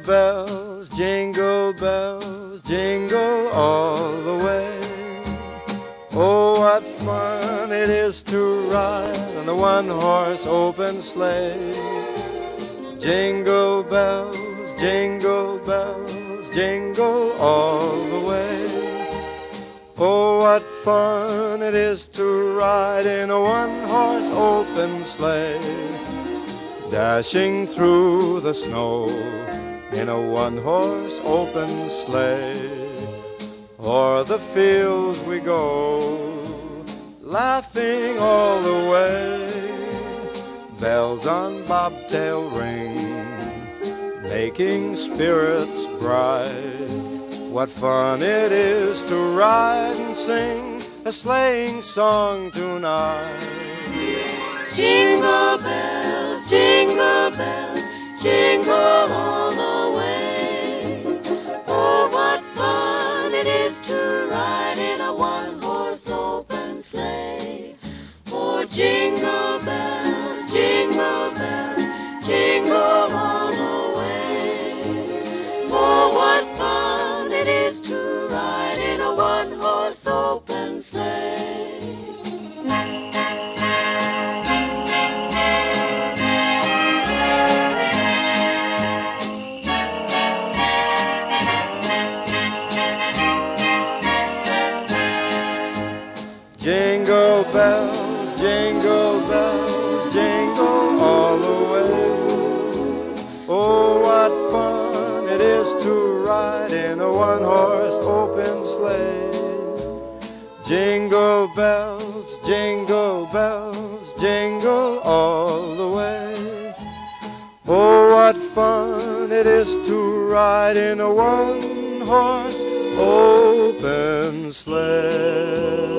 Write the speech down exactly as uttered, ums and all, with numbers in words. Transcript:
bells, jingle bells, jingle all the way. Oh, what fun it is to ride on a one-horse open sleigh. Jingle bells, jingle bells, jingle all the way. Oh, what fun it is to ride in a one-horse open sleigh. Dashing through the snow in a one-horse open sleigh. O'er the fields we go, laughing all the way. Bells on bobtail ring, making spirits bright. What fun it is to ride and sing a sleighing song tonight. Jingle bells, jingle bells, jingle all the way. Oh, what fun it is to ride in a one-horse open sleigh. Oh, jingle bells, jingle bells, jingle all the way. Oh, what fun it is to ride in a one-horse open sleigh. Jingle bells, jingle bells, jingle all the way. Oh, what fun it is to ride in a one-horse open sleigh. Jingle bells, jingle bells, jingle all the way. Oh, what fun it is to ride in a one-horse open sleigh.